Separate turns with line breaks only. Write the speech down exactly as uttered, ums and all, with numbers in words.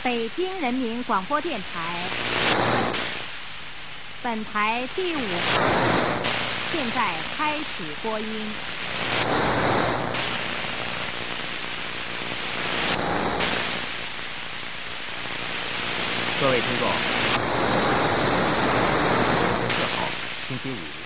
北京人民广播电台，本台第五台现在开始播音。
各位听众，四号星期五。